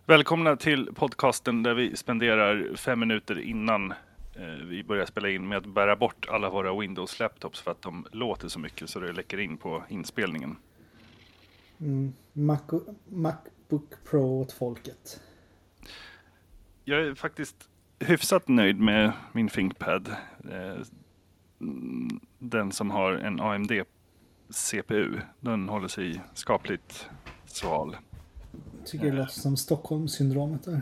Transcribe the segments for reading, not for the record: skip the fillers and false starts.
Välkomna till podcasten där vi spenderar 5 minuter innan vi börjar spela in med att bära bort alla våra Windows-laptops för att de låter så mycket så det läcker in på inspelningen. Macbook Pro åt folket. Jag är faktiskt hyfsat nöjd med min ThinkPad. Den som har en AMD-CPU. Den håller sig skapligt sval. Tycker det låter som Stockholmssyndromet där.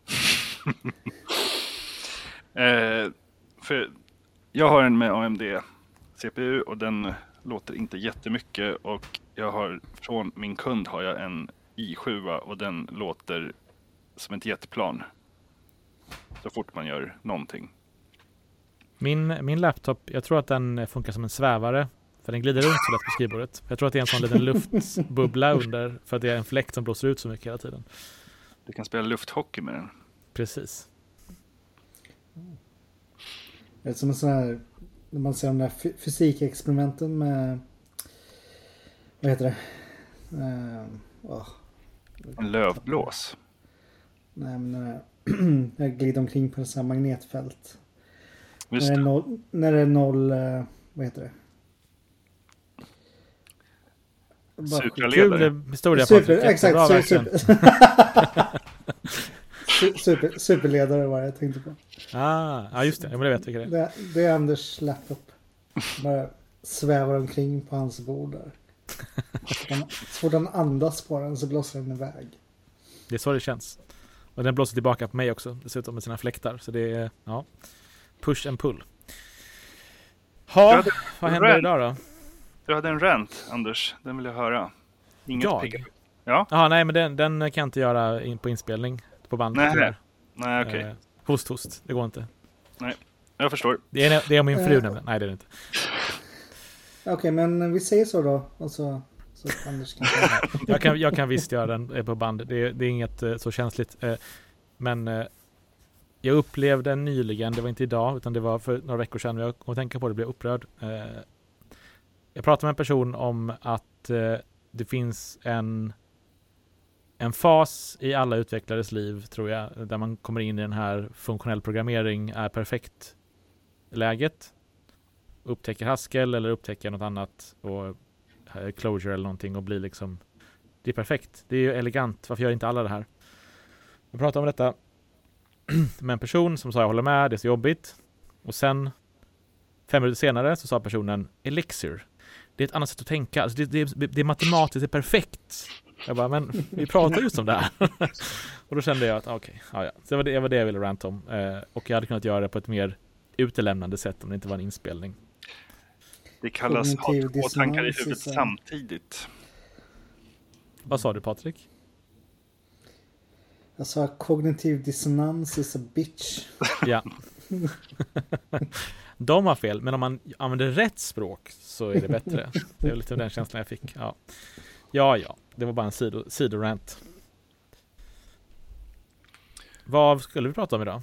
För jag har en med AMD-CPU och den låter inte jättemycket. Och jag har, från min kund har jag en i7 och den låter som ett jetplan. Så fort man gör någonting. Min laptop, jag tror att den funkar som en svävare. För den glider runt så lätt på skrivbordet. Jag tror att det är en sån liten luftbubbla under. För att det är en fläkt som blåser ut så mycket hela tiden. Du kan spela lufthockey med den. Precis. Det är som en sån här, när man ser de där fysikexperimenten med, vad heter det? En lövblås. Nej, men jag glider omkring på en sån här magnetfält. Just när det är noll, vad heter det? Supraledare. Kul historia. Exakt, superledare var det jag tänkte på. Ja, just det. Jag vet vilka det är. Det är Anders laptop. Bara svävar omkring på hans bord där. Så fort han andas på den så blåser den iväg. Det är så det känns. Och den blåser tillbaka på mig också. Dessutom med sina fläktar. Så det är, ja, push and pull. Vad händer idag då? Du hade en rant, Anders. Den vill jag höra. Inget pigg. Ja? Ja, nej, men den kan jag inte göra på inspelning på band. Nej, okej. Host. Det går inte. Nej, jag förstår. Det är om min fru nämligen. Nej, det är det inte. Okej, men vi säger så då. Och så Anders kan jag kan visst göra den på band. Det är inget så känsligt. Men jag upplevde nyligen, det var inte idag utan det var för några veckor sedan, jag kom att tänka på det, blev upprörd. Jag pratade med en person om att det finns en fas i alla utvecklares liv, tror jag, där man kommer in i den här funktionell programmering är perfekt läget. Upptäcker Haskell eller upptäcker något annat och Clojure eller någonting och blir liksom, det är perfekt. Det är ju elegant. Varför gör inte alla det här? Jag pratade om detta med en person som sa jag håller med, det är så jobbigt. Och sen 5 minuter senare så sa personen Elixir. Det är ett annat sätt att tänka. Alltså det är matematiskt, det är perfekt. Jag bara, men vi pratar just om det här. Och då kände jag att okej. Så det var det jag ville ranta om. Och jag hade kunnat göra det på ett mer utelämnande sätt om det inte var en inspelning. Det kallas ha 2 tankar i huvudet samtidigt. Vad sa du, Patrik? Jag sa kognitiv dissonans is a bitch. Ja. De har fel, men om man använder rätt språk så är det bättre. Det är lite den känslan jag fick. Ja. Det var bara en sidorant. Vad skulle vi prata om idag?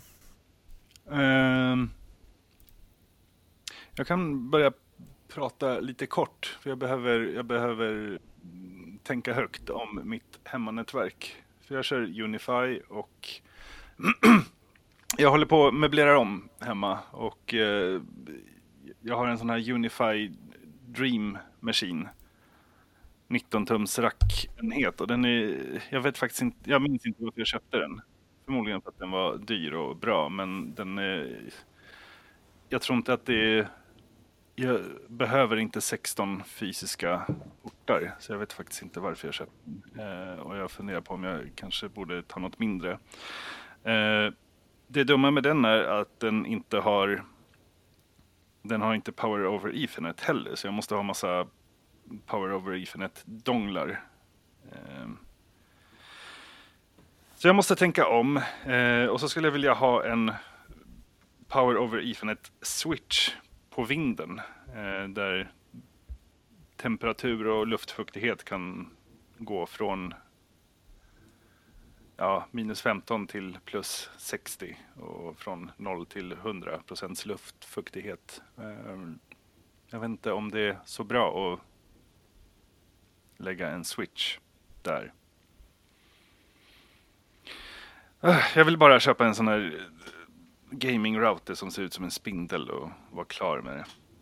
Jag kan börja prata lite kort. För jag behöver tänka högt om mitt hemmanätverk. För jag kör Unify och jag håller på att möblera om hemma. Och jag har en sån här Unify Dream Machine. 19-tums rackenhet. Och den är, jag vet faktiskt inte, jag minns inte varför jag köpte den. Förmodligen för att den var dyr och bra. Men den är, jag tror inte att det är, jag behöver inte 16 fysiska portar. Så jag vet faktiskt inte varför jag köpte den. Och jag funderar på om jag kanske borde ta något mindre. Det dumma med den är att den har inte Power over Ethernet heller. Så jag måste ha massa Power over Ethernet-donglar. Så jag måste tänka om. Och så skulle jag vilja ha en Power over Ethernet-switch på vinden. Där temperatur och luftfuktighet kan gå från minus 15 till plus 60 och från 0 till 100% luftfuktighet. Jag vet inte om det är så bra att lägga en switch där. Jag vill bara köpa en sån här gaming-router som ser ut som en spindel och vara klar med det.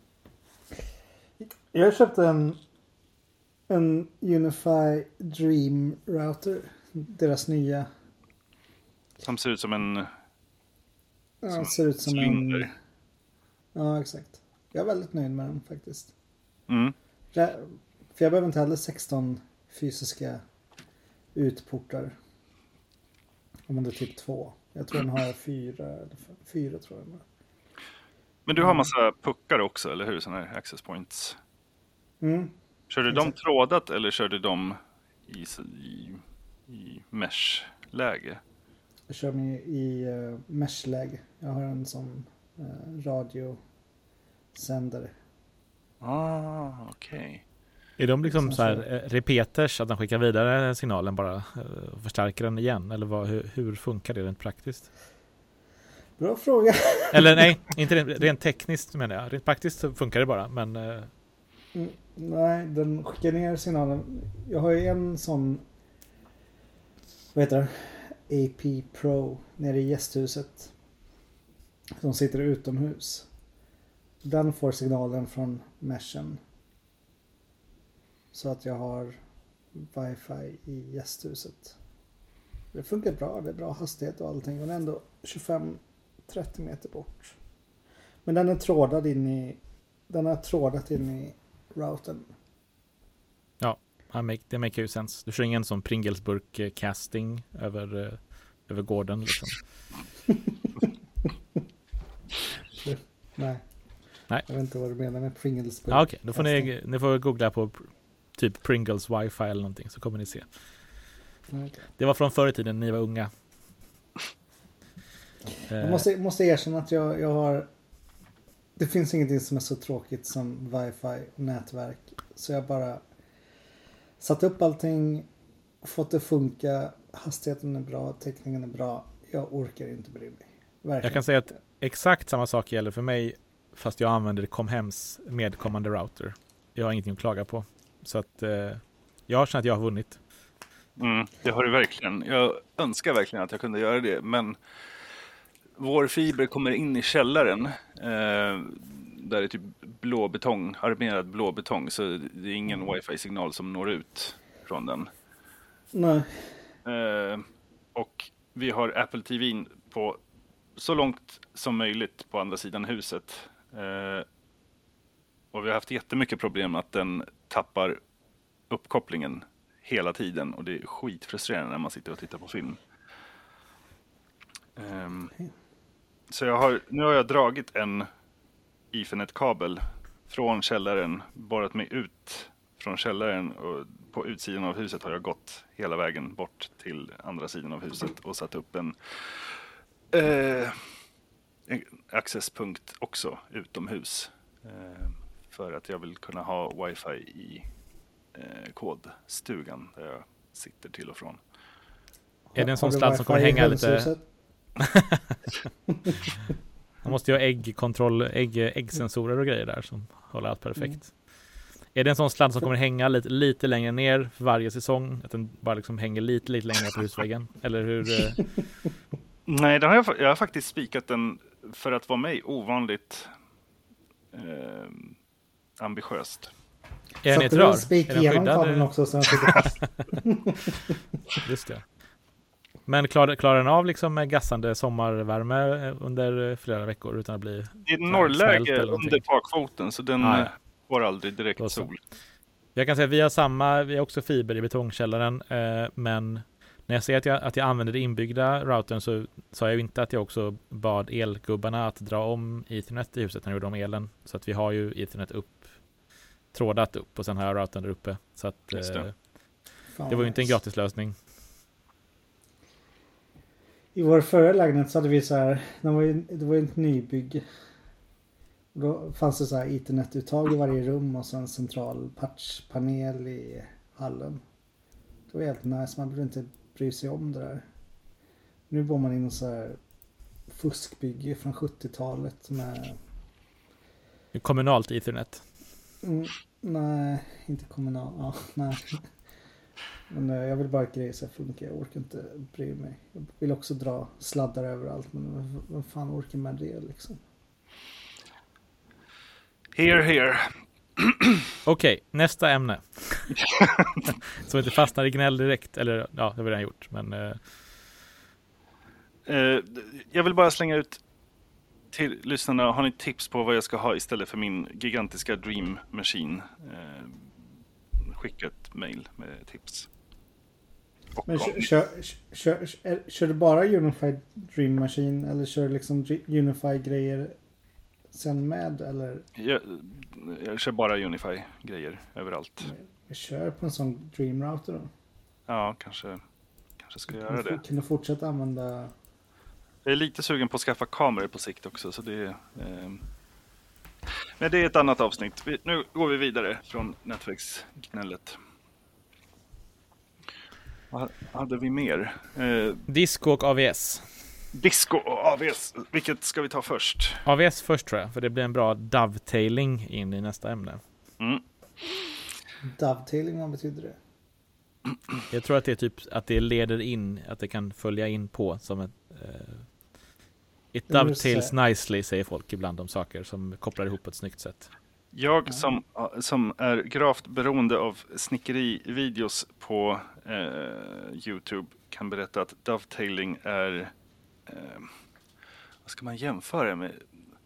Jag köpte en Unify Dream Router. Deras nya. Som ser ut som en... Ja, ser ut som cylinder. en... Ja, exakt. Jag är väldigt nöjd med den faktiskt. Mm. För jag behöver inte heller 16 fysiska utportar. Om det är typ 2. Jag tror den har 4 tror jag. Men du har massa puckar också, eller hur? Såna här access points. Mm. Kör du dem trådat eller kör du dem i mesh-läge? Jag kör mig i mesh-läge. Jag har en sån radiosändare. Okej. Är de liksom Som så här repeaters, att de skickar vidare signalen bara och förstärker den igen? Eller hur funkar det rent praktiskt? Bra fråga. Eller nej, inte rent tekniskt menar jag. Rent praktiskt så funkar det bara, men... Nej, den skickar ner signalen. Jag har ju en sån, vad heter det? AP Pro nere i gästhuset. Som sitter utomhus. Den får signalen från meshen. Så att jag har wifi i gästhuset. Det funkar bra, det är bra hastighet och allting. Och den är ändå 25-30 meter bort. Men den är trådad in i routern. Ja, det make ju sense. Du kör ingen sån Pringlesburk casting över gården liksom. Nej. Jag vet inte vad du menar med Pringlesburk. Ja, okej. Då får ni får googla på typ Pringles wifi eller någonting så kommer ni se. Okay. Det var från förr i tiden, ni var unga. Jag måste erkänna att jag har... Det finns ingenting som är så tråkigt som wifi och nätverk. Så jag bara satt upp allting, fått det funka, hastigheten är bra, täckningen är bra. Jag orkar inte bry mig. Verkligen. Jag kan säga att exakt samma sak gäller för mig fast jag använder Comhems medkommande router. Jag har ingenting att klaga på. Så att jag känner att jag har vunnit. Det har du verkligen. Jag önskar verkligen att jag kunde göra det, men vår fiber kommer in i källaren där det är typ armerad blå betong, så det är ingen wifi-signal som når ut från den. Nej. Och vi har Apple TV på så långt som möjligt på andra sidan huset. Och vi har haft jättemycket problem att den tappar uppkopplingen hela tiden, och det är skitfrustrerande när man sitter och tittar på film. Så nu har jag dragit en Ethernet-kabel från källaren, borrat mig ut från källaren, och på utsidan av huset har jag gått hela vägen bort till andra sidan av huset och satt upp en accesspunkt också utomhus, för att jag vill kunna ha wifi i kodstugan där jag sitter till och från. Är det en sån sladd som kommer hänga lite... Man måste ju ha äggsensorer och grejer där som håller allt perfekt. Är det en sån sladd som kommer hänga lite längre ner för varje säsong? Att den bara liksom hänger lite längre ner på husväggen? Eller hur? Nej, jag har faktiskt spikat den för att vara mig ovanligt ambitiöst. Är den i ett rör? Spik Är den igenom skyddad? kabeln också så den sitter fast. Just det. Men klarar den av liksom gassande sommarvärme under flera veckor utan att bli... Det är norrläge under takfoten, så den får aldrig direkt sol. Jag kan säga att vi har också fiber i betongkällaren, men när jag säger att jag använder det inbyggda routern så sa jag ju inte att jag också bad elgubbarna att dra om Ethernet i huset när jag gjorde om elen. Så att vi har ju Ethernet trådat upp och sen har jag routern där uppe. Så att det var ju inte en gratis lösning. I vår förra lägenhet så hade vi så här, det var ju ett nybygge. Då fanns det så här Ethernet-uttag i varje rum och så en central patchpanel i hallen. Det var helt nice, man behövde inte bry sig om det där. Nu bor man in i så här fuskbygge från 70-talet med... Kommunalt Ethernet? Nej, inte kommunalt. Ja, nej. Men jag vill bara att grejer ska funka. Jag orkar inte bry mig. Jag vill också dra sladdar överallt. Men vad fan orkar med det liksom? Here. Okej, nästa ämne. Så inte fastnar i gnäll direkt. Eller ja, det har vi redan gjort. Men, jag vill bara slänga ut till lyssnarna. Har ni tips på vad jag ska ha istället för min gigantiska Dream Machine? Skicka ett mail med tips. Men kör du bara Unified Dream Machine eller kör du liksom Unify-grejer sen med? Eller? Jag kör bara Unify-grejer överallt. Jag kör på en sån Dream Router då. Ja, kanske ska göra det. Kan du fortsätta använda... Jag är lite sugen på att skaffa kameror på sikt också. Så det, men det är ett annat avsnitt. Nu går vi vidare från nätverksgnället. Vad hade vi mer? Disco och AVS. Disco och AVS. Vilket ska vi ta först? AVS först tror jag, för det blir en bra dovetailing in i nästa ämne. Dovetailing, vad betyder det? Jag tror att det är typ att det leder in, att det kan följa in på som ett it dovetails nicely, säger folk ibland om saker som kopplar ihop på ett snyggt sätt. Jag som är gravt beroende av snickerivideos på YouTube kan berätta att dovetailing är vad ska man jämföra med?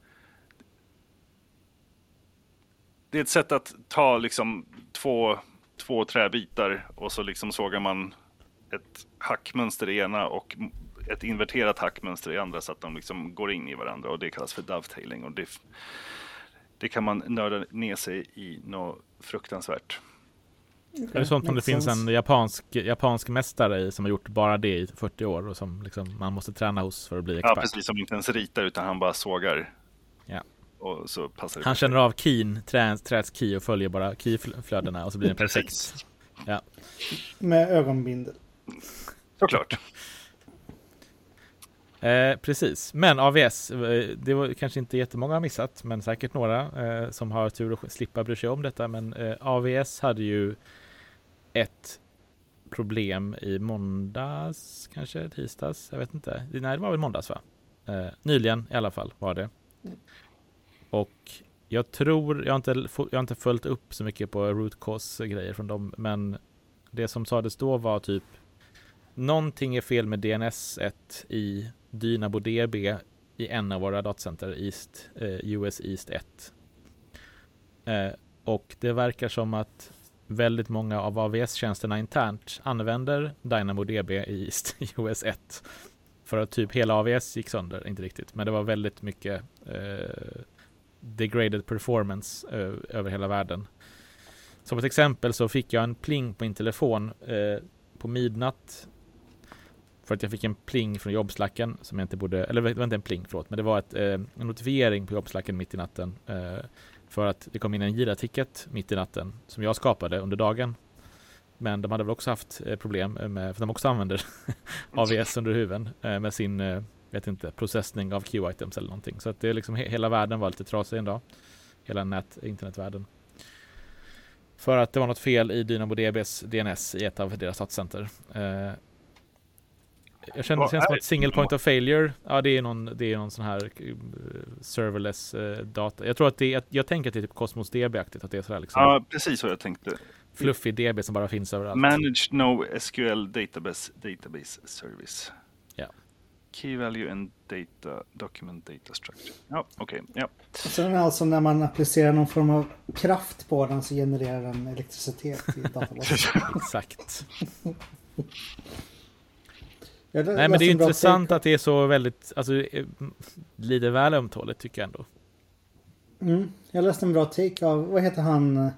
Det är ett sätt att ta liksom två träbitar och så liksom sågar man ett hackmönster i ena och ett inverterat hackmönster i andra så att de liksom går in i varandra, och det kallas för dovetailing, och det kan man nörda ner sig i något fruktansvärt. Det är sånt som det finns en japansk mästare som har gjort bara det i 40 år och som liksom man måste träna hos för att bli expert. Ja, precis, som inte ens ritar utan han bara sågar. Ja. Och så passar det. Han känner av träets key och följer bara keyflödena och så blir det perfekt. Ja. Med ögonbindel. Såklart. Precis, men AVS, det var kanske inte jättemånga har missat, men säkert några som har tur att slippa bry sig om detta, men AVS hade ju ett problem i måndags, kanske tisdags, jag vet inte. Nej, det var väl måndags va? Nyligen i alla fall var det. Och jag tror, jag har inte följt upp så mycket på root cause grejer från dem, men det som sades då var typ någonting är fel med DNS1 i DynamoDB i en av våra datacenter US East 1. Och det verkar som att väldigt många av AVS-tjänsterna internt använder DynamoDB i US 1. För att typ hela AVS gick sönder, inte riktigt. Men det var väldigt mycket degraded performance över hela världen. Som ett exempel så fick jag en pling på min telefon på midnatt. För att jag fick en pling från jobbslacken som jag inte borde, eller det var inte en pling, förlåt, men det var en notifiering på jobbslacken mitt i natten för att det kom in en Jira-ticket mitt i natten som jag skapade under dagen. Men de hade väl också haft problem med, för de också använder AVS under huven med sin, vet inte, processning av Q-items eller någonting. Så att det är liksom hela världen var lite trasig en dag. Hela internetvärlden. För att det var något fel i DynamoDBs DNS i ett av deras datacenter. Jag känner det känns som att single point of failure, ja det är någon sån här serverless data. Jag tror att jag tänker att det är typ Cosmos DB-aktigt, att det är sådär liksom. Ja, precis vad jag tänkte. Fluffy DB som bara finns överallt. Managed NoSQL database service. Ja. Key value and data document data structure. Ja, okej. Ja. Så den är alltså när man applicerar någon form av kraft på den så genererar den elektricitet i databasen. Exakt. Nej, men det är intressant att det är så väldigt, alltså lite väl ömtåligt tycker jag ändå. Jag läste en bra take av, vad heter han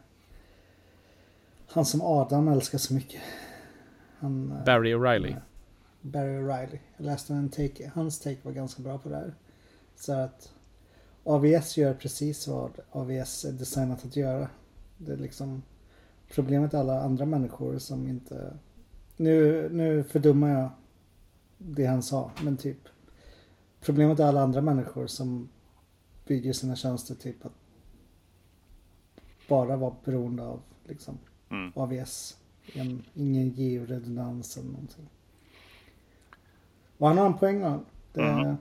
som Adam älskar så mycket? Barry O'Reilly. Barry O'Reilly. Jag läste en take, hans take var ganska bra på det här. Så att AVS gör precis vad AVS är designat att göra. Det är liksom problemet alla andra människor som inte, nu fördummar jag det han sa, men typ problemet är alla andra människor som bygger sina tjänster typ att bara vara beroende av liksom AVS. Ingen georedundans eller någonting. Och han har en poäng av det.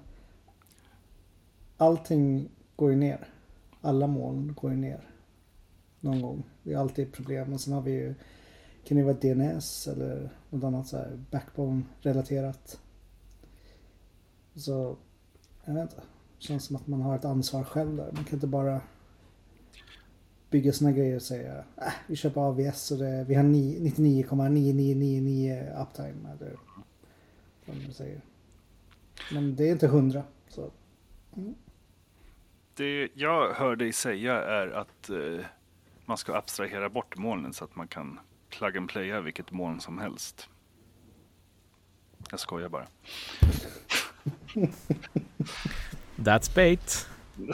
Allting går ju ner. Alla moln går ju ner. Någon gång. Det är alltid problem. Och sen har vi ju, kan det vara DNS eller något annat så här backbone-relaterat. Så jag vet inte. Det känns som att man har ett ansvar själv där. Man kan inte bara bygga såna grejer och säga vi köper AVS och vi har 99,9999 uptime eller vad man säger. Men det är inte 100. Så. Det jag hör dig säga är att man ska abstrahera bort molnen så att man kan plug and playa vilket moln som helst. Jag skojar bara. That's bait.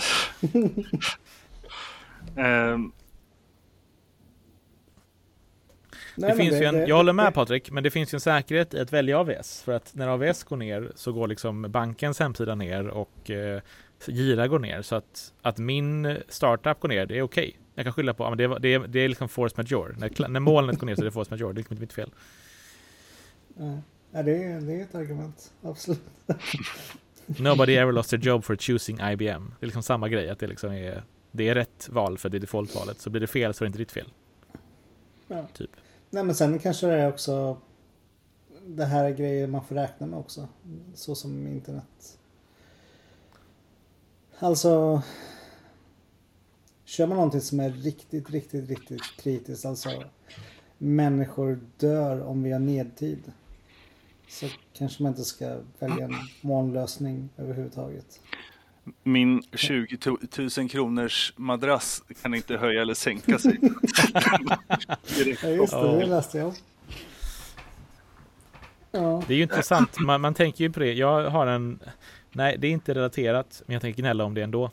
Jag håller med Patrik, men det finns ju en säkerhet i att välja AVS. För att när AVS går ner så går liksom bankens hemsida ner och Gira går ner. Så att min startup går ner, det är okej. Jag kan skylla på, men det är liksom force majeure. När molnet går ner så är det force majeure, det är liksom inte mitt fel. Ja, det är ett argument, absolut. Nobody ever lost their job for choosing IBM. Det är liksom samma grej, att det är rätt val för det default-valet. Så blir det fel så är det inte ditt fel. Ja. Typ. Nej, men sen kanske det är också det här är grejer man får räkna med också. Så som internet. Alltså kör man någonting som är riktigt, riktigt, riktigt kritiskt. Alltså människor dör om vi har nedtid. Så kanske man inte ska välja en molnlösning överhuvudtaget. Min 20 000 kronors madrass kan inte höja eller sänka sig. Ja, just det läste jag. Ja. Det är ju intressant. Man tänker ju på det. Jag har nej, det är inte relaterat, men jag tänker gnälla om det ändå.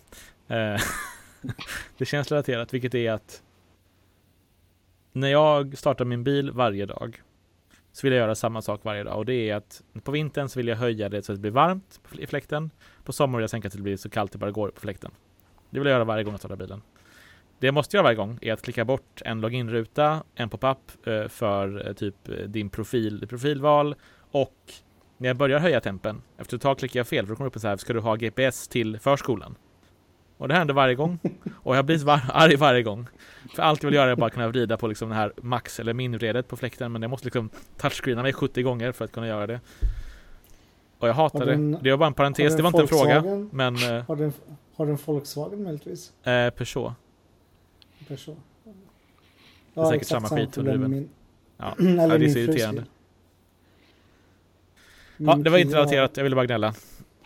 Det känns relaterat, vilket är att när jag startar min bil varje dag så vill jag göra samma sak varje dag. Och det är att på vintern så vill jag höja det så att det blir varmt i fläkten. På sommaren vill jag sänka så att det blir så kallt det bara går på fläkten. Det vill jag göra varje gång jag startar bilen. Det jag måste göra varje gång är att klicka bort en login-ruta, en pop-up för typ din profilval. Och när jag börjar höja tempen, efter ett tag klickar jag fel för då kommer det upp så här: ska du ha GPS till förskolan? Och det händer varje gång. Och jag blir arg varje gång. För allt jag vill göra är bara kunna vrida på liksom den här max- eller minredet på fläkten. Men jag måste liksom touchscreena mig 70 gånger för att kunna göra det. Och jag hatar det. Det var bara en parentes, det var inte en fråga. Men, har du en Volkswagen möjligtvis? Peugeot. Det är säkert samma skit. Ja, det är så irriterande. Ja, det var inte relaterat, jag ville bara gnälla.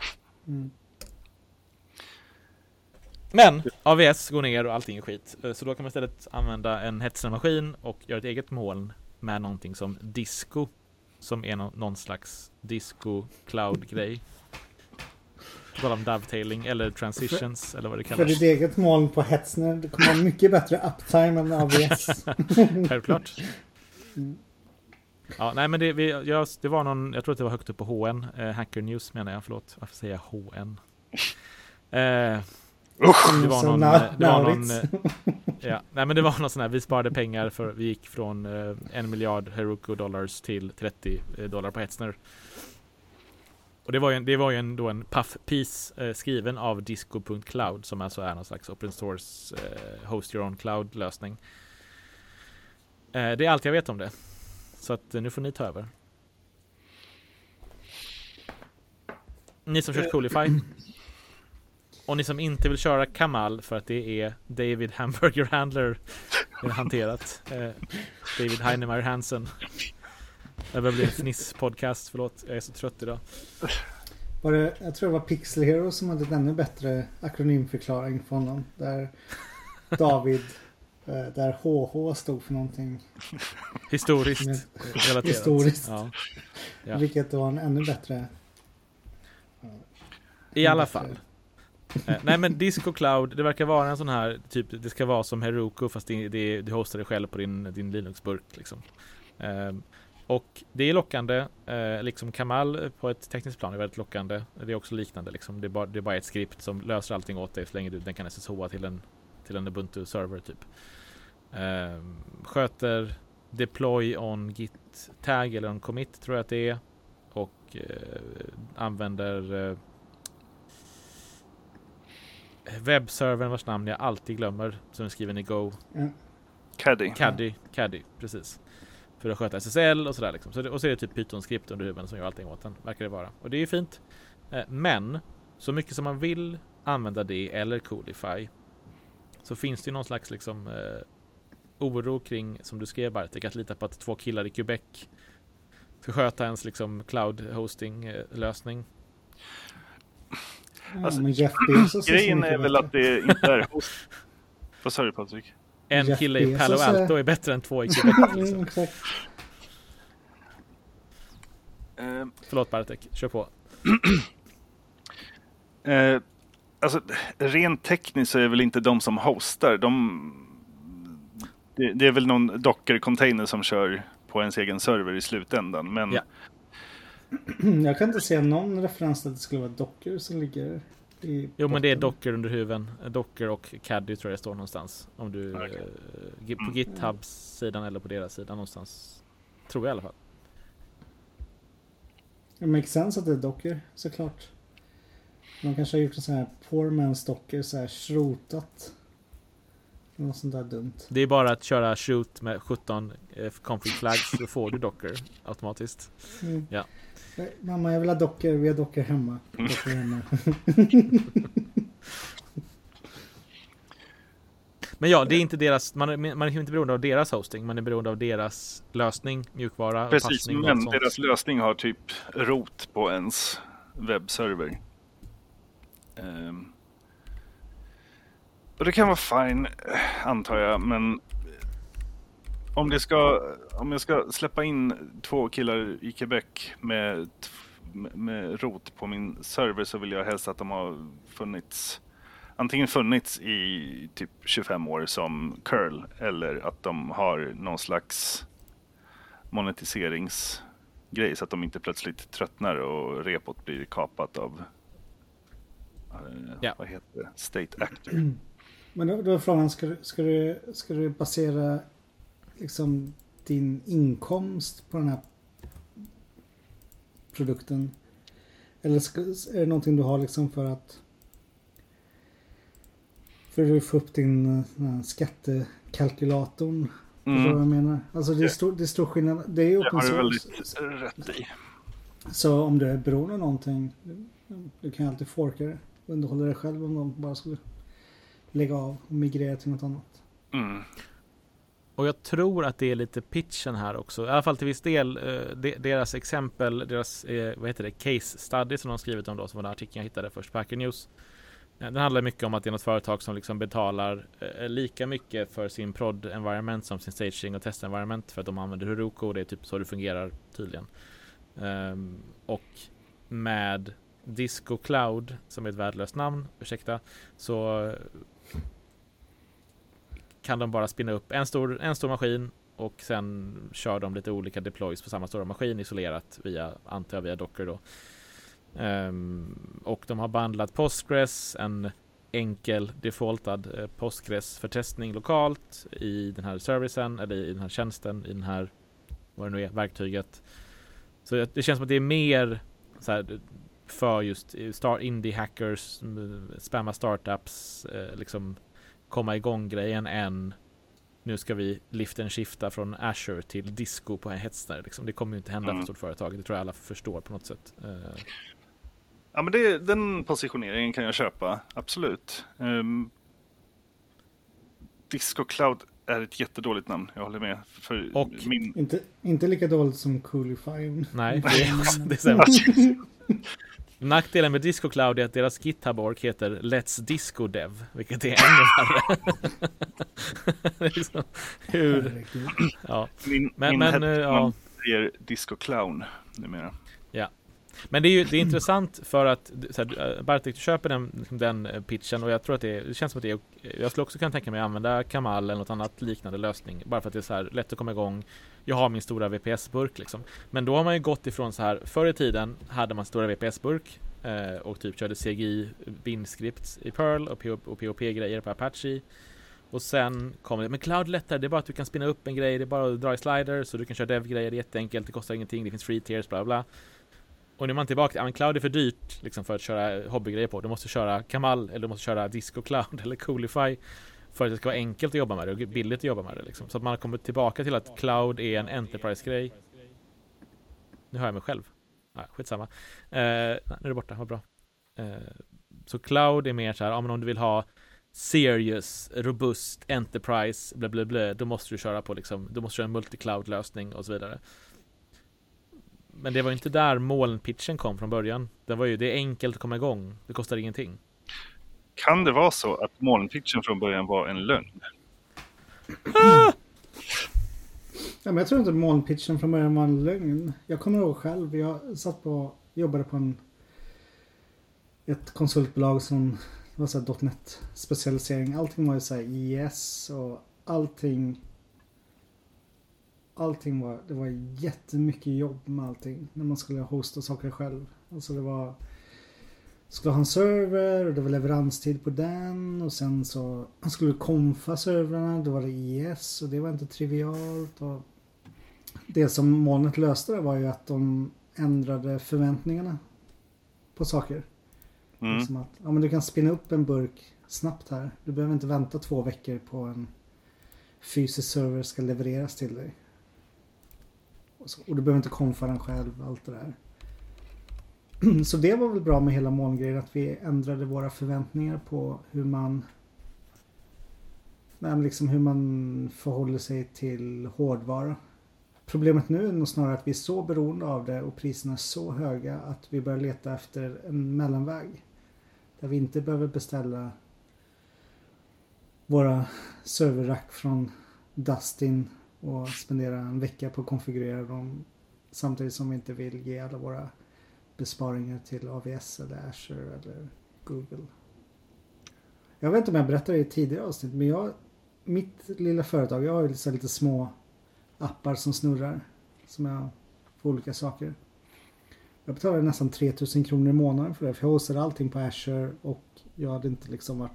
Men AVS går ner och allting är skit. Så då kan man istället använda en Hetzner-maskin och göra ett eget moln med någonting som Disco, som är någon slags Disco Cloud-grej. På tal om dovetailing eller transitions eller vad det kallas. För ditt eget moln på Hetzner, det kommer ha mycket bättre uptime än AVS. Självklart. Ja, nej men det var någon, jag tror att det var högt upp på HN, Hacker News menar jag, förlåt, varför säger jag HN? Det var någon ja, nej men det var någon sån här, vi sparade pengar för vi gick från 1 miljard Heroku dollars till $30 på Hetzner. Och det var ju en puff-piece skriven av disco.cloud som alltså är någon slags open source host your own cloud lösning. Det är allt jag vet om det. Så att nu får ni ta över. Ni som kört Coolify. Och ni som inte vill köra Kamal för att det är David Hamburger Handler hanterat. David Heinemeier Hansen. Det börjar bli en fniss-podcast, förlåt. Jag är så trött idag. Jag tror det var Pixel Hero som hade en ännu bättre akronymförklaring från honom. Där David, där HH stod för någonting. Historiskt relaterat. Historiskt. Ja. Vilket var en ännu bättre. I alla fall. Nej men Disco Cloud, det verkar vara en sån här typ, det ska vara som Heroku fast du hostar det själv på din Linux-burk liksom. Och det är lockande, liksom Kamal på ett tekniskt plan är väldigt lockande. Det är också liknande liksom. Det är bara ett skript som löser allting åt dig så länge den kan SSH till en Ubuntu server typ. Sköter deploy on git tag eller on commit tror jag att det är, och använder webbservern vars namn jag alltid glömmer, som är skriven i Go. Caddy, precis. För att sköta SSL och sådär liksom. Och så är det typ Python-skript under huven som gör allting åt den, verkar det vara. Och det är ju fint. Men så mycket som man vill använda det eller Coolify, så finns det ju någon slags liksom oro kring, som du skrev Bartek, att lita på att 2 killar i Quebec ska sköta ens liksom cloud hosting lösning. Alltså, grejen är väl att det inte är host. Vad sa du, Patrik? En kille i Palo Alto är bättre än 2 i Quebec. Liksom. Förlåt Bartek, kör på. Alltså, rent tekniskt så är väl inte de som hostar. Det är väl någon Docker-container som kör på ens egen server i slutändan. Men... Ja. Jag kan inte se någon referens till att det skulle vara Docker som ligger i... Jo, men det är Docker under huven. Docker och Caddy tror jag det står någonstans. Om du på GitHubs sidan eller på deras sida någonstans. Tror jag i alla fall. Det makes sense att det är Docker, såklart. Man kanske har gjort en sån här poor man's Docker, så här shrotat. Något sånt där dumt. Det är bara att köra shoot med 17 config flags, så får du Docker automatiskt. Mm. Ja. Mamma, jag vill ha Docker, vi har Docker hemma. Docker hemma. Men ja, det är inte deras, man är inte beroende av deras hosting, man är beroende av deras lösning, mjukvara. Precis, passning, men deras lösning har typ rot på ens webbserver. Och det kan vara fine, antar jag, men om jag ska släppa in 2 killar i Quebec med rot på min server, så vill jag helst att de har antingen funnits i typ 25 år som curl, eller att de har någon slags monetiseringsgrej så att de inte plötsligt tröttnar och repot blir kapat av vad heter det? State actor. Men då är frågan, ska du basera liksom din inkomst på den här produkten, eller är det någonting du har liksom för att få upp din skattekalkylatorn? Förstår du vad jag menar? Alltså det är stor skillnad. Det är ju open source. Det har du väldigt rätt i. Så om du är beroende av någonting, du kan alltid forka det. Underhålla det själv om de bara skulle lägga av och migrera till något annat. Mm. Och jag tror att det är lite pitchen här också. I alla fall till viss del. Deras exempel, deras case study som de har skrivit om då, som var den artikeln jag hittade först på Hacker News. Den handlar mycket om att det är något företag som liksom betalar lika mycket för sin prod environment som sin staging och test environment, för att de använder Heroku, och det är typ så det fungerar tydligen. Och med Disco Cloud, som är ett värdelöst namn, så kan de bara spinna upp en stor maskin, och sen kör de lite olika deploys på samma stora maskin isolerat via Docker då. Och de har bundlat Postgres, en enkel defaultad Postgres för testning lokalt i den här servicen, eller i den här tjänsten, i den här, vad det nu är, verktyget. Så det känns som att det är mer så här för just indie hackers, spamma startups, liksom komma igång grejen, än nu ska vi lifta en skifta från Azure till Disco på en Hetzner. Liksom. Det kommer ju inte hända för stort företag. Det tror jag alla förstår på något sätt. Ja, men den positioneringen kan jag köpa, absolut. Disco Cloud är ett jättedåligt namn, jag håller med. Och inte lika dåligt som Coolify. Nej, det stämmer. Nackdelen med Disco Cloud är att deras GitHub-org heter Let's Disco Dev, vilket är ännu värre. Liksom, ja. Min headman säger Disco Clown numera. Ja. Men det är intressant för att Bartek köper den pitchen, och jag tror att det känns som att jag skulle också kunna tänka mig att använda Kamal eller något annat liknande lösning, bara för att det är så här lätt att komma igång. Jag har min stora VPS-burk liksom. Men då har man ju gått ifrån så här, förr i tiden hade man stora VPS-burk och typ körde CGI-bindscripts i Perl och POP-grejer på Apache. Och sen kommer det, men cloud är lättare, det är bara att du kan spinna upp en grej, det är bara att dra i slider, så du kan köra dev-grejer, det är jätteenkelt, det kostar ingenting, det finns free tiers, bla bla. Och nu är man tillbaka till, men cloud är för dyrt liksom, för att köra hobbygrejer på. Du måste köra Kamal, eller du måste köra Disco Cloud eller Coolify för att det ska vara enkelt att jobba med det och billigt att jobba med det liksom. Så att man har kommit tillbaka till att cloud är en enterprise-grej. Nu hör jag mig själv. Nej, skitsamma. Nu är det borta, vad bra. Så cloud är mer så här, men om du vill ha serious, robust, enterprise, bla bla bla, då måste du köra på liksom, du måste köra en multi-cloud-lösning och så vidare. Men det var inte där molnpitchen kom från början. Det är enkelt att komma igång. Det kostar ingenting. Kan det vara så att molnpitchen från början var en lögn? Ja, men jag tror inte molnpitchen från början var en lögn. Jag kommer ihåg själv, jag jobbade på ett konsultbolag som var så här .NET specialisering. Allting var ju så här IES och allting det var jättemycket jobb med allting när man skulle hosta saker själv. Alltså det skulle ha en server och det var leveranstid på den och sen så man skulle konfa servrarna, då var det IES och det var inte trivialt. Och det som molnet löste var ju att de ändrade förväntningarna på saker. Som att, men du kan spinna upp en burk snabbt här. Du behöver inte vänta 2 veckor på en fysisk server ska levereras till dig. Och du behöver inte konfa den själv, allt det där. Så det var väl bra med hela molngrejen, att vi ändrade våra förväntningar på hur man förhåller sig till hårdvara. Problemet nu är nog snarare att vi är så beroende av det och priserna är så höga att vi börjar leta efter en mellanväg. Där vi inte behöver beställa våra serverrack från Dustin och spendera en vecka på att konfigurera dem samtidigt som vi inte vill ge alla våra besparingar till AWS eller Azure eller Google. Jag vet inte om jag berättade i tidigare avsnitt, men mitt lilla företag, jag har ju lite små appar som snurrar som jag får olika saker. Jag betalar nästan 3000 kronor i månaden för det, för jag hostade allting på Azure och jag hade inte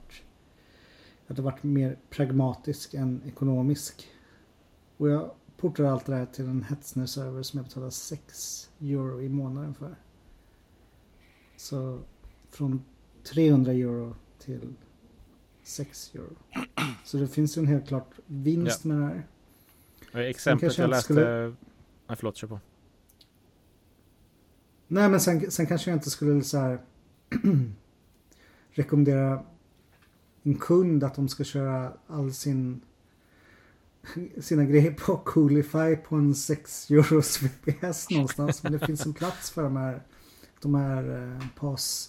varit mer pragmatisk än ekonomisk. Och jag portade allt det här till en Hetzner-server som jag betalar 6 euro i månaden för. Så från 300 euro till 6 euro. Så det finns ju en helt klart vinst med det här. Exemplet jag läste... Nej, förlåt, kör på. Nej, men sen kanske jag inte skulle så här rekommendera en kund att de ska köra all sina grejer på Coolify på en 6 euros VPS någonstans. Men det finns en plats för de här PAS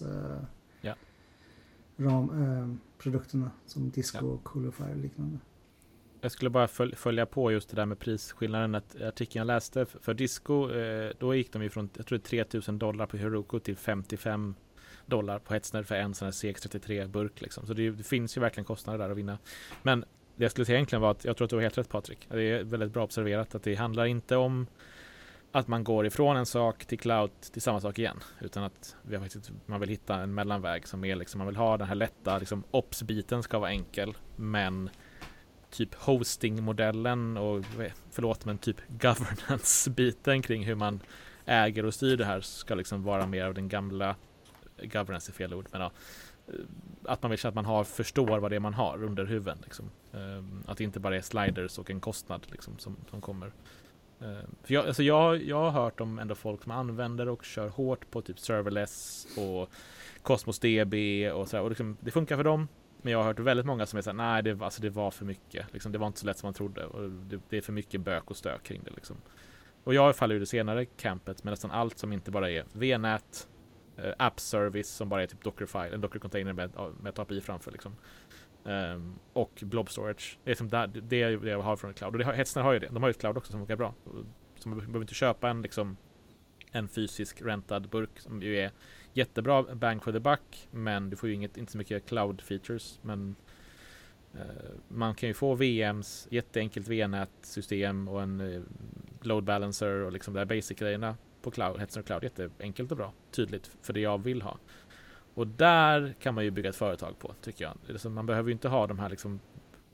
produkterna som Disco och Coolify och liknande. Jag skulle bara följa på just det där med prisskillnaden. Artikeln jag läste för Disco, då gick de ju från, jag tror $3,000 på Heroku till $55 på Hetzner för en sån här CX33-burk liksom. Så det finns ju verkligen kostnader där att vinna. Men det jag skulle säga egentligen var att jag tror att du var helt rätt, Patrik. Det är väldigt bra observerat att det handlar inte om att man går ifrån en sak till cloud till samma sak igen, utan att man vill hitta en mellanväg som är liksom, man vill ha den här lätta liksom, ops-biten ska vara enkel, men typ hosting-modellen och typ governance-biten kring hur man äger och styr det här ska liksom vara mer av den gamla, governance är fel ord, men ja, att man vill känna att man förstår vad det är man har under huven liksom. Att det inte bara är sliders och en kostnad liksom, som kommer. För jag har hört om ändå folk som använder och kör hårt på typ serverless och Cosmos DB och så här, och liksom, det funkar för dem. Men jag har hört väldigt många som är såhär, nej det var för mycket liksom, det var inte så lätt som man trodde och det är för mycket bök och stök kring det liksom. Och jag faller ur det senare campet med nästan allt som inte bara är VNät, app service som bara är typ Dockerfile, en Docker-container med ett API framför liksom. Och blob storage. Det är som det jag har från ett cloud. Och Hetzner har ju det. De har ju ett cloud också som funkar bra. Så man behöver inte köpa en fysisk rentad burk som ju är jättebra bang for the buck, men du får ju inte så mycket cloud features, men man kan ju få VMs, jätteenkelt VNät-system och en load balancer och liksom de där basic-grejerna på cloud, Hetzner Cloud, jätteenkelt och bra, tydligt för det jag vill ha. Och där kan man ju bygga ett företag på, tycker jag. Man behöver ju inte ha de här liksom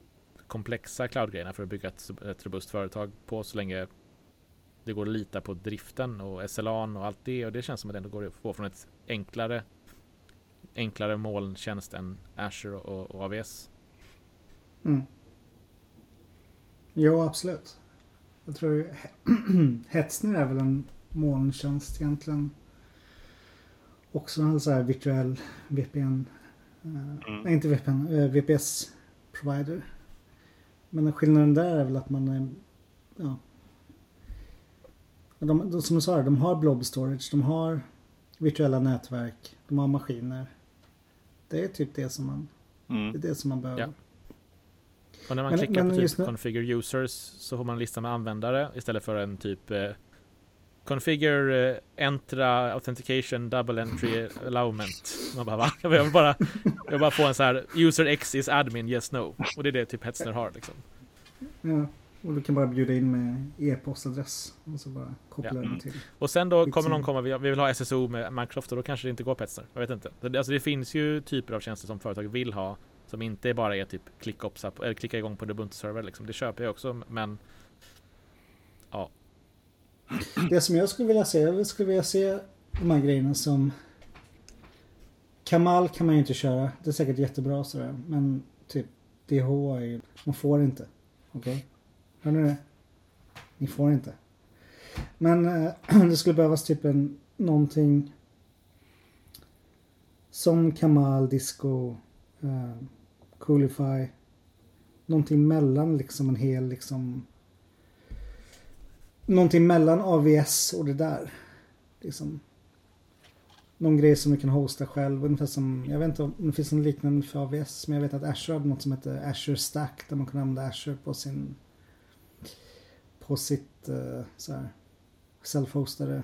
komplexa cloud-grejerna för att bygga ett robust företag på, så länge det går att lita på driften och SLA:n och allt det, och det känns som att det ändå går att få från ett enklare molntjänst än Azure och AWS. Jo, absolut. Jag tror Hetzner är väl en molntjänst egentligen. Också en så här virtuell VPN. Nej, inte VPN. VPS-provider. Men skillnaden där är väl att man är... Ja. De, som du sa, de har blob storage. De har virtuella nätverk. De har maskiner. Det är typ det som man... Det är det som man behöver. Ja. Och när man klickar på typ configure users så får man en lista med användare istället för en typ configure entra authentication double entry allowment. Man bara, va? Jag vill bara få en så här user X is admin, yes no. Och det är det typ Hetzner har liksom. Ja, och du kan bara bjuda in med e-postadress och så bara koppla den till. Och sen då kommer någon komma, vi vill ha SSO med Microsoft, och då kanske det inte går på Hetzner. Jag vet inte. Alltså det finns ju typer av tjänster som företag vill ha som inte bara är typ klicka igång på Ubuntu-server liksom. Det köper jag också, men ja. Det som jag skulle vilja se de här grejerna som Kamal kan man ju inte köra. Det är säkert jättebra sådär, men typ DH är ju, man får inte. Okej? Hör ni det? Ni får inte. Men det skulle behövas typ någonting som Kamal, Disco, Coolify, någonting mellan liksom en hel liksom, någonting mellan AWS och det där liksom, någon grej som du kan hosta själv, ungefär som, jag vet inte om det finns en liknande för AWS, men jag vet att Azure hade något som heter Azure Stack där man kan använda Azure på sitt så här self-hostade.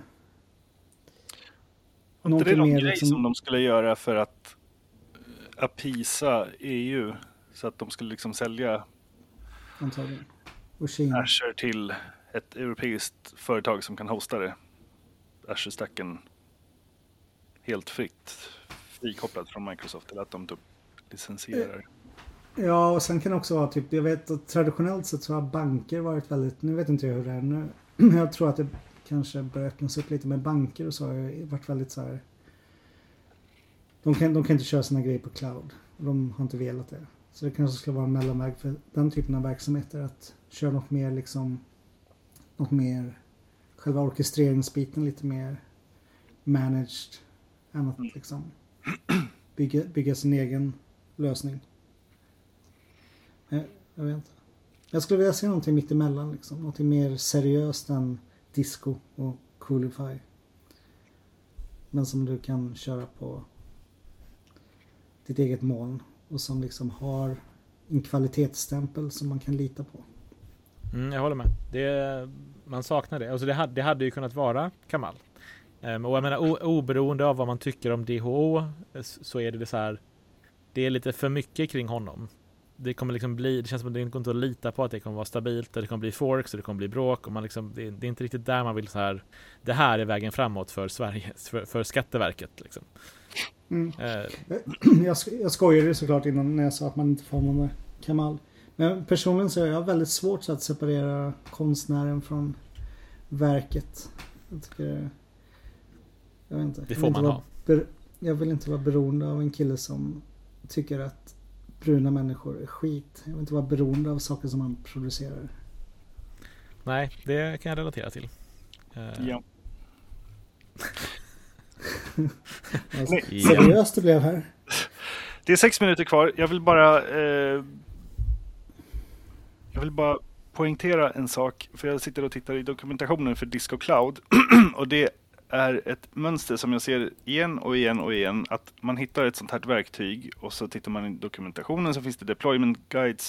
Var inte det någon grej liksom som de skulle göra för att apisa EU så att de skulle liksom sälja antagligen Azure till ett europeiskt företag som kan hosta det, Azure-stacken helt fritt, frikopplat från Microsoft, eller att de typ licensierar. Ja, och sen kan det också vara typ, jag vet att traditionellt sett så har banker varit väldigt, nu vet inte jag hur det är nu, jag tror att det kanske börjar öppnas upp lite med banker och så har det varit väldigt så här, de kan inte köra sina grejer på cloud, de har inte velat det. Så det kanske skulle vara en mellanväg för den typen av verksamheter, att köra något mer liksom, något mer, själva orkestreringsbiten lite mer managed än att liksom bygga sin egen lösning. Jag vet inte. Jag skulle vilja se någonting mitt emellan liksom, någonting mer seriöst än Disco och Coolify. Men som du kan köra på ditt eget moln och som liksom har en kvalitetsstämpel som man kan lita på. Jag håller med. Man saknar det. Alltså det hade ju kunnat vara Kamal. Och jag menar, oberoende av vad man tycker om DHO så är det så här, det är lite för mycket kring honom. Det kommer liksom bli, det känns som att det inte går att lita på att det kommer vara stabilt, och det kommer bli forks och det kommer bli bråk, och man liksom, det är inte riktigt där man vill så här, det här är vägen framåt för Sverige, för Skatteverket liksom. Jag skojade såklart innan när jag sa att man inte får använda Kamal. Men personligen så är jag väldigt svårt att separera konstnären från verket. Jag tycker, jag vet inte. Det får man ha. Jag vill inte vara beroende av en kille som tycker att bruna människor är skit. Jag vill inte vara beroende av saker som man producerar. Nej, det kan jag relatera till. Ja. Seriöst det blev här. Det är 6 minuter kvar. Jag vill bara poängtera en sak. För jag sitter och tittar i dokumentationen för Disco Cloud. Och det är ett mönster som jag ser igen och igen och igen. Att man hittar ett sånt här verktyg och så tittar man i dokumentationen, så finns det deployment guides.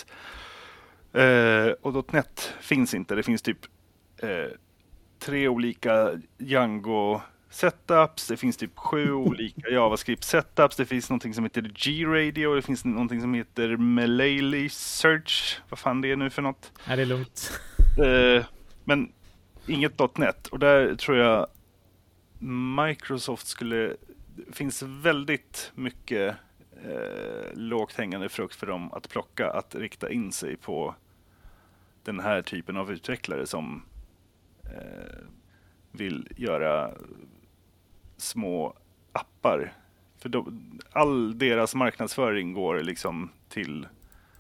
Och .NET finns inte. Det finns typ 3 olika Django setups, det finns typ 7 olika JavaScript setups, det finns någonting som heter G-Radio, det finns någonting som heter Melee Search, vad fan det är nu för något. Ja, det är lugnt. Men inget .NET, och där tror jag Microsoft finns väldigt mycket lågt hängande frukt för dem att plocka, att rikta in sig på den här typen av utvecklare som vill göra små appar. För all deras marknadsföring går liksom till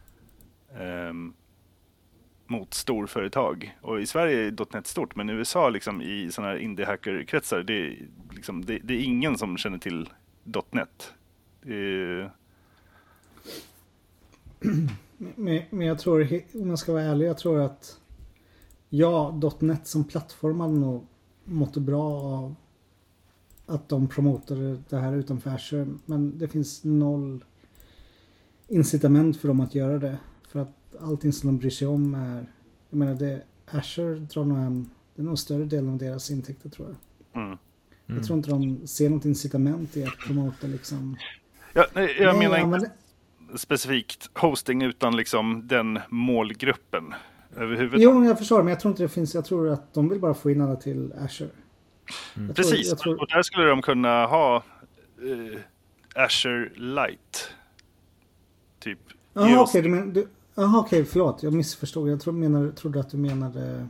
mot storföretag. Och i Sverige är .NET stort, men i USA liksom, i sådana här indie-hacker-kretsar, det är ingen som känner till .NET. Men jag tror, om jag ska vara ärlig, jag tror att .NET som plattform hade nog mått bra av att de promotade det här utanför Azure. Men det finns noll incitament för dem att göra det. För att allting som de bryr sig om är, jag menar, Azure drar nog hem, det är nog större delen av deras intäkter, tror jag. Jag tror inte de ser något incitament i att promota liksom. Jag menar inte specifikt hosting, utan liksom den målgruppen överhuvudtaget. Jo, jag förstår, men jag tror inte det finns. Jag tror att de vill bara få in alla till Azure. Precis, och där skulle de kunna ha Azure Lite typ. Jaha, okej, förlåt. Jag missförstod. Jag trodde att du menade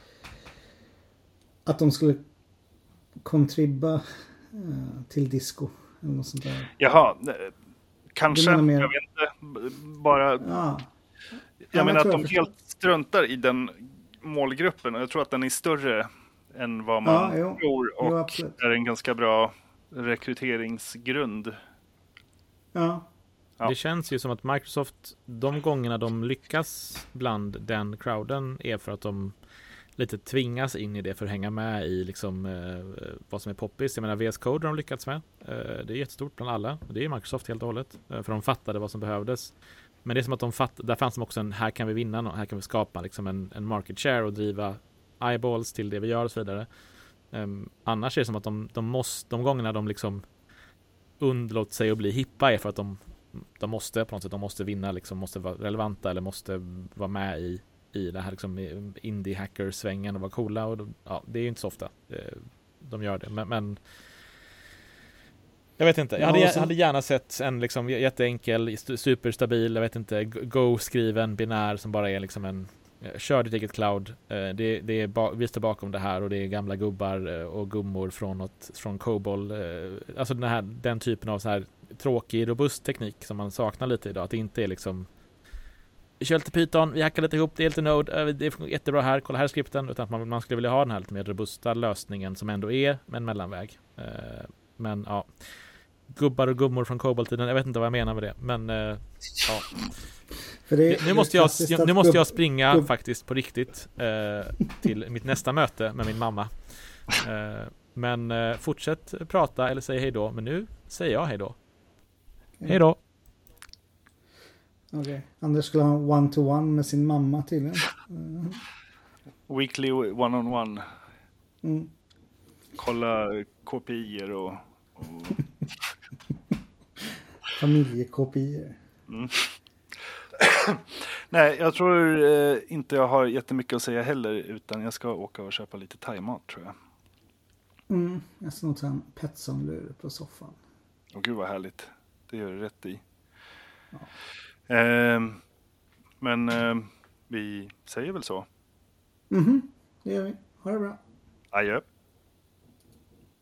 att de skulle kontribba till disco eller något sånt där. Jaha, kanske. Jag vet inte. Bara. Ja. Jag menar att de helt struntar i den målgruppen. Jag tror att den är större än vad man tror, och är en ganska bra rekryteringsgrund. Ja. Det känns ju som att Microsoft, de gångerna de lyckas bland den crowden, är för att de lite tvingas in i det för att hänga med i liksom, vad som är poppis. Jag menar, VS Code har de lyckats med. Det är jättestort bland alla. Det är Microsoft helt och hållet. För de fattade vad som behövdes. Men det är som att de där fanns de också här kan vi vinna, här kan vi skapa liksom en market share och driva eyeballs till det vi gör och så vidare. Annars är det som att de gångerna de liksom undlåter sig att bli hippa är för att de måste på något sätt, de måste vinna, liksom, måste vara relevanta eller måste vara med i det här liksom, indie-hacker-svängen och vara coola. Och det är ju inte så ofta de gör det. Men jag vet inte. Jag hade gärna sett en liksom jätteenkel, superstabil, jag vet inte, Go-skriven binär som bara är liksom kör ditt eget cloud. Vi står bakom det här och det är gamla gubbar och gummor från COBOL. Alltså den typen av så här tråkig, robust teknik som man saknar lite idag. Att det inte är liksom vi kör lite Python, vi hackar lite ihop, det är lite Node, det är jättebra här, kolla här skripten. Utan att man skulle vilja ha den här lite mer robusta lösningen som ändå är en mellanväg. Men ja, gubbar och gummor från COBOL-tiden, jag vet inte vad jag menar med det. Men ja. Nu måste jag springa faktiskt på riktigt till mitt nästa möte med min mamma. Men fortsätt prata eller säg hej då. Men nu säger jag hej då. Hej då. Okej. Anders skulle ha one-to-one med sin mamma tydligen. Weekly one-on-one. Kolla kopior och... Familjekopior. Nej, jag tror inte jag har jättemycket att säga heller, utan jag ska åka och köpa lite thaimat, tror jag. Jag ska nog ta en Petson-lur på soffan. Åh gud vad härligt. Det gör du rätt i. Ja. Men vi säger väl så. Det gör vi. Ha det bra. Adjö.